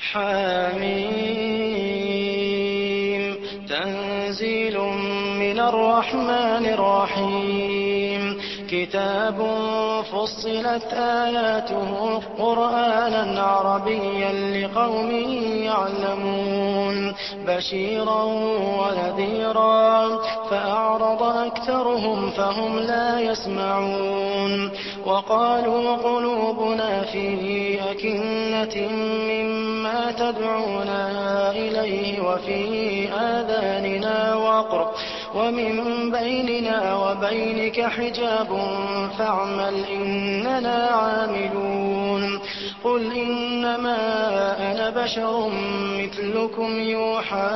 حم تنزيل من الرحمن الرحيم كتاب فصلت آياته قرآنا عربيا لقوم يعلمون بشيرا ونذيرا فأعرض أكثرهم فهم لا يسمعون وقالوا قلوبنا في أكنة مما تدعونا إليه وفي آذاننا وقر ومن بيننا وبينك حجاب فاعمل إننا عاملون قل إنما أنا بشر مثلكم يوحى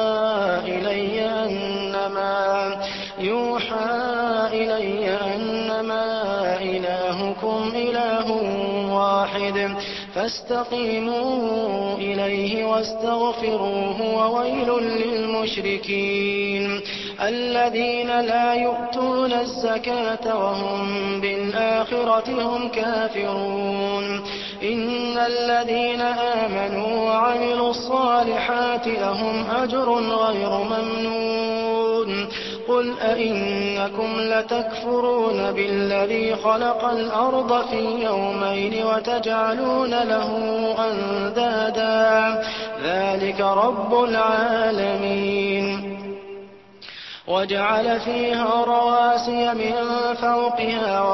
إلي أنما إلهكم إله واحد فاستقيموا إليه واستغفروه وويل للمشركين الذين لا يؤتون الزكاة وهم بالآخرة هم كافرون إن الذين آمنوا وعملوا الصالحات لهم أجر غير ممنون قل أئنكم لتكفرون بالذي خلق الأرض في يومين وتجعلون له أندادا ذلك رب العالمين وجعل فيها رواسي من فوقها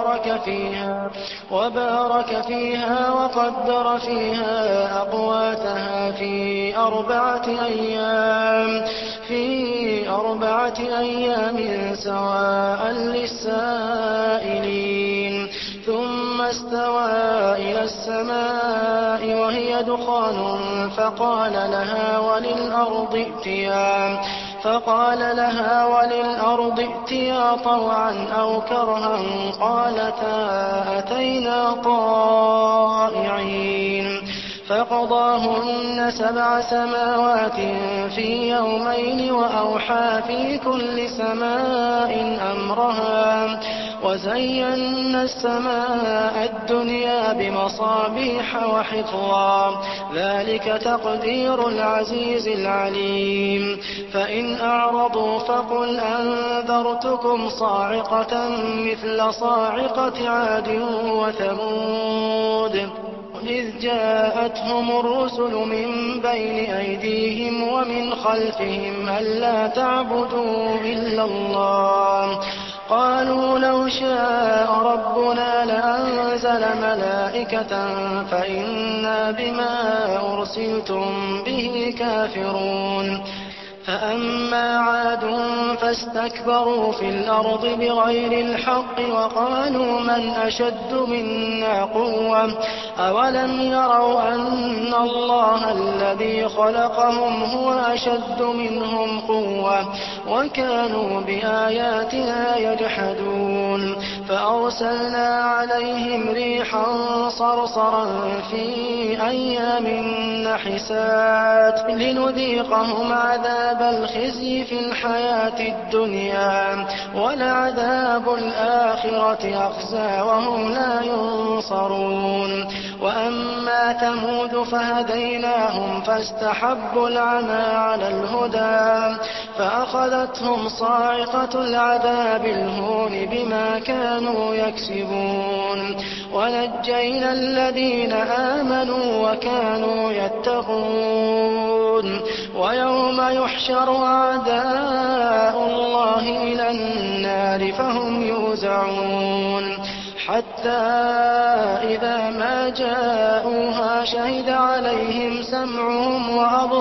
وبارك فيها وقدر فيها أقواتها في أربعة أيام سواء للسائلين ثم استوى إلى السماء وهي دخان فقال لها وللأرض ائتيا طوعا أو كرها قالتا أتينا طائعين فقضاهن 7 سماوات في يومين وأوحى في كل سماء أمرها وزينا السماء الدنيا بمصابيح وحفظا ذلك تقدير العزيز العليم فإن أعرضوا فقل أنذرتكم صاعقة مثل صاعقة عاد وثمود إذ جاءتهم الرسل من بين أيديهم ومن خلفهم ألا تعبدوا إلا الله قالوا لو شاء ربنا لأنزل ملائكة فإنا بما أرسلتم به كافرون فأما عاد فاستكبروا في الأرض بغير الحق وقالوا من أشد منا قوة أولم يروا أن الله الذي خلقهم هو أشد منهم قوة وكانوا بآياتنا يجحدون فأرسلنا عليهم ريحا صرصرا في أيام نحسات لنذيقهم عذاب الخزي في الحياة الدنيا ولعذاب الآخرة أخزى وهم لا ينصرون وأما ثمود فهديناهم فاستحبوا العمى على الهدى فأخذتهم صاعقة العذاب الهون بما كانوا يكسبون ونجينا الذين آمنوا وكانوا يتقون ويوم يحشر أعداء الله إلى النار فهم يوزعون حتى إذا ما جاءوها شهد عليهم سمعهم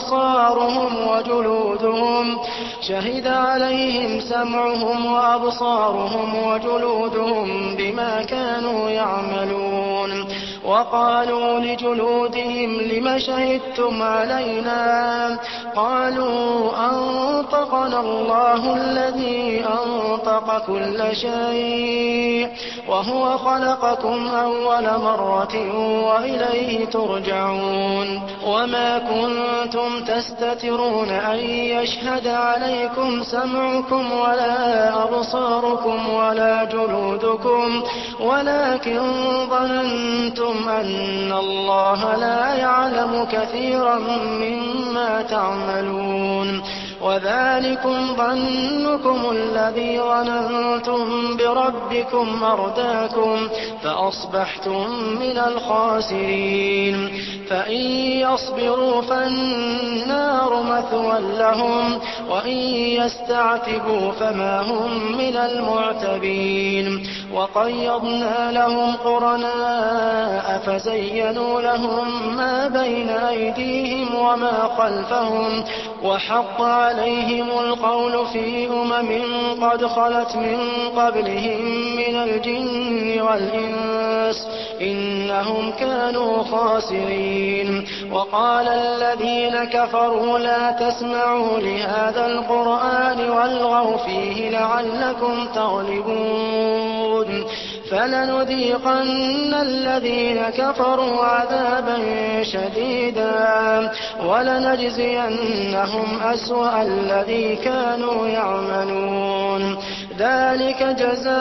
وأبصارهم وجلودهم بما كانوا يعملون وقالوا لجلودهم لم شهدتم علينا قالوا أنطقنا الله الذي أنطق كل شيء وهو خلقكم أول مرة وإليه ترجعون وما كنتم تستترون أن يشهد عليكم سمعكم ولا أبصاركم ولكن ظننتم أن الله لا يعلم كثيرا مما تعملون وذلكم ظنكم الذي ظننتم بربكم أرداكم فأصبحتم من الخاسرين فإن يصبروا فالنار مثوى لهم وإن يستعتبوا فما هم من المعتبين وقيضنا لهم قرناء فزينوا لهم ما بين أيديهم وما خلفهم وحق عليهم القول في قد خلت من قبلهم من الجن والإنس إنهم كانوا خاسرين وقال الذين كفروا لا تسمعوا لهذا القرآن والغوا فيه لعلكم تغلبون فلنذيقن الذين كفروا عذابا شديدا ولنجزينهم أسوأ الذي كانوا يعملون ذلك جزاء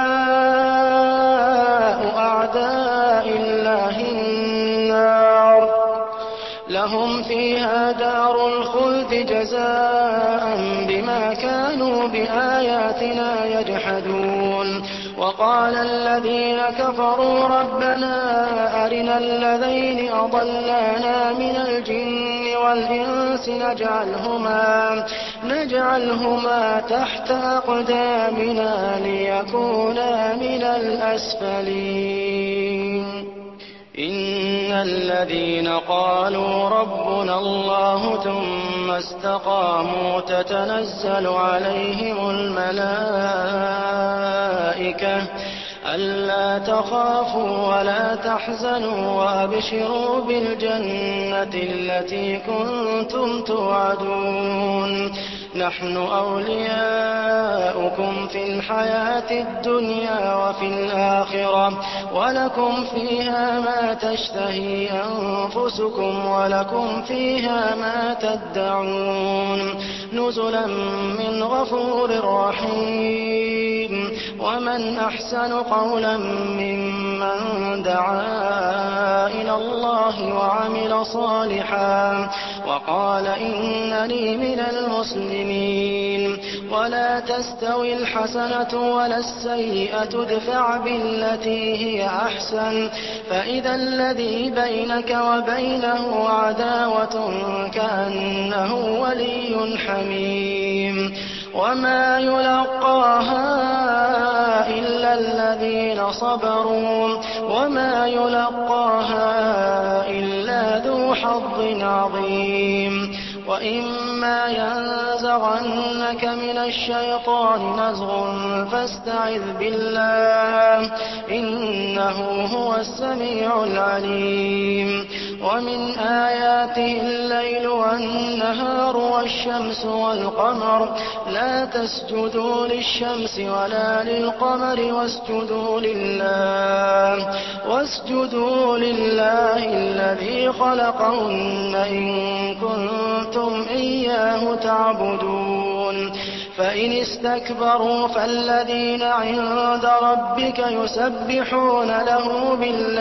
أعداء الله النار لهم فيها دار الخلد جزاء بما كانوا بآياتنا يجحدون وقال الذين كفروا ربنا أرنا الذين أضلانا من الجن والإنس نجعلهما تحت أقدامنا ليكونا من الأسفلين إن الذين قالوا ربنا الله ثم استقاموا تتنزل عليهم الملائكة ألا تخافوا ولا تحزنوا وأبشروا بالجنة التي كنتم توعدون نحن أولياؤكم في الحياة الدنيا وفي الآخرة ولكم فيها ما تشتهي أنفسكم ولكم فيها ما تدعون نزلا من غفور رحيم ومن أحسن قولا ممن دعا إلى الله وعمل صالحا وقال إنني من المسلمين ولا تستوي الحسنة ولا السيئة ادفع بالتي هي أحسن فإذا الذي بينك وبينه عداوة كأنه ولي حميم وما يلقاها إلا الذين صبروا وما يلقاها إلا ذو حظ عظيم وإما ينزغنك من الشيطان نزغ فاستعذ بالله إنه هو السميع العليم ومن آياته الليل والنهار والشمس والقمر لا تسجدوا للشمس ولا للقمر واسجدوا لله الذي خلقهن إن كنتم إياه تعبدون فإن استكبروا فالذين عند ربك يسبحون له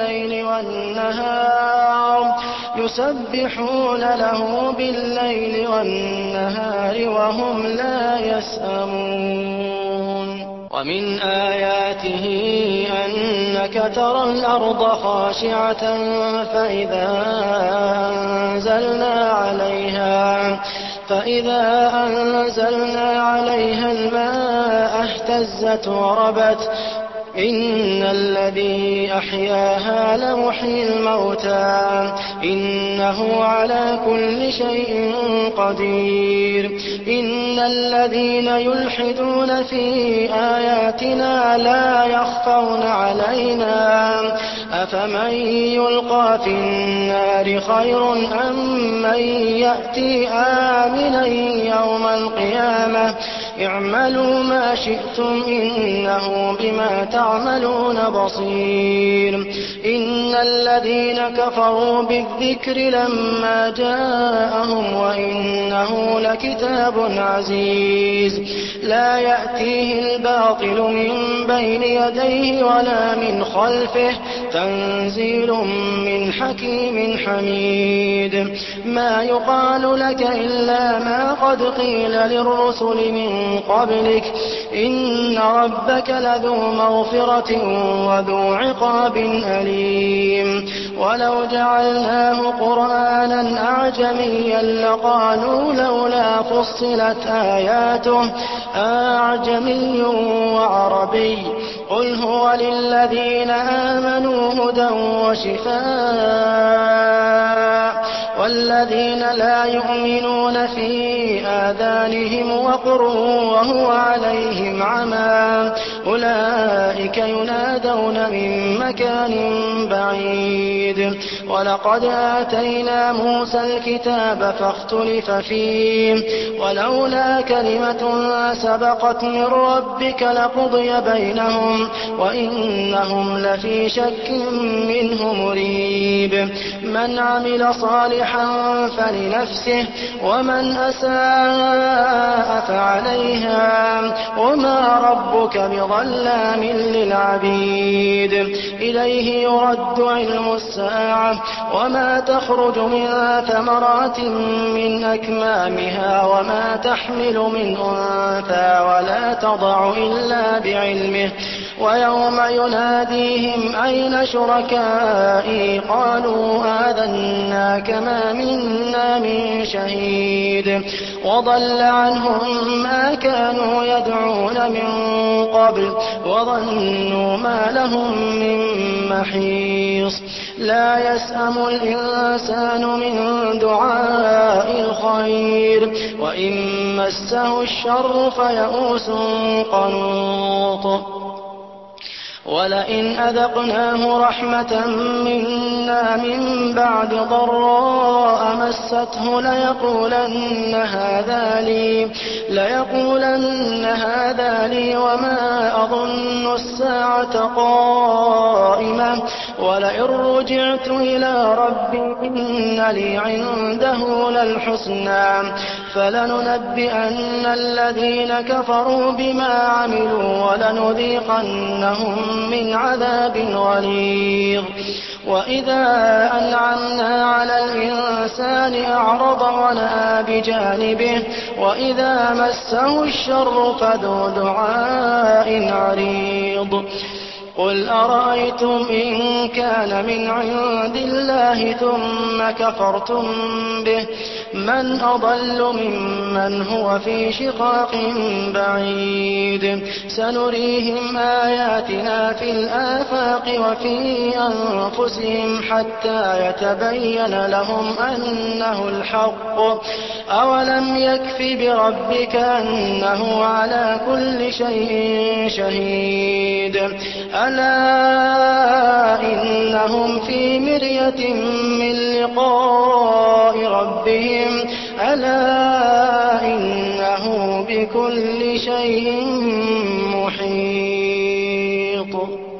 بالليل والنهار وهم لا يسأمون ومن آياته أنك ترى الأرض خاشعة فإذا أنزلنا عليها الماء اهتزت وربت إن الذي أحياها لمحيي الموتى إنه على كل شيء قدير إن الذين يلحدون في آياتنا لا يخفون علينا أفمن يلقى في النار خير أم من يأتي آمنا يوم القيامة اعملوا ما شئتم إنه بما تعملون بصير إن الذين كفروا بالذكر لما جاءهم وإنه لكتاب عزيز لا يأتيه الباطل من بين يديه ولا من خلفه تنزيل من حكيم حميد ما يقال لك إلا ما قد قيل للرسل من قبلك إن ربك لذو مغفرة وذو عقاب أليم ولو جعلناه قرآنا أعجميا لقالوا لولا فصلت آياته أعجمي وعربي قل هو للذين آمنوا هدى وشفاء والذين لا يؤمنون في آذانهم وقر وهو عليهم عمى أولئك ينادون من مكان بعيد ولقد آتينا موسى الكتاب فاختلف فيه ولولا كلمة سبقت من ربك لقضي بينهم وإنهم لفي شك منه مريب من عمل صالحا فلنفسه ومن أساء فعليها وما ربك بظلام للعبيد إليه يرد علم الساعة وما تخرج من ثمرات من أكمامها وما تحمل من أنثى ولا تضع إلا بعلمه ويوم يناديهم أين شركائي قالوا آذناك ما منا من شهيد وضل عنهم ما كانوا يدعون من قبل وظنوا ما لهم من محيص لا يسأم الإنسان من دعاء الخير وإن مسه الشر فيئوس قنوط ولئن أذقناه رحمة منا من بعد ضراء مسته ليقولن هذا لي وما أظن الساعة قائمة ولئن رجعت إلى ربي إن لي عنده للحسنى فلننبئن الذين كفروا بما عملوا ولنذيقنهم من عذاب غليظ وإذا أنعمنا على الإنسان أعرض ونأى بجانبه وإذا مسه الشر فذو دعاء عريض قل أرأيتم إن كان من عند الله ثم كفرتم به من أضل ممن هو في شقاق بعيد سنريهم آياتنا في الآفاق وفي أنفسهم حتى يتبين لهم أنه الحق أولم يكف بربك أنه على كل شيء شهيد ألا إنهم في مرية من لقاء ربهم ألا إنه بكل شيء محيط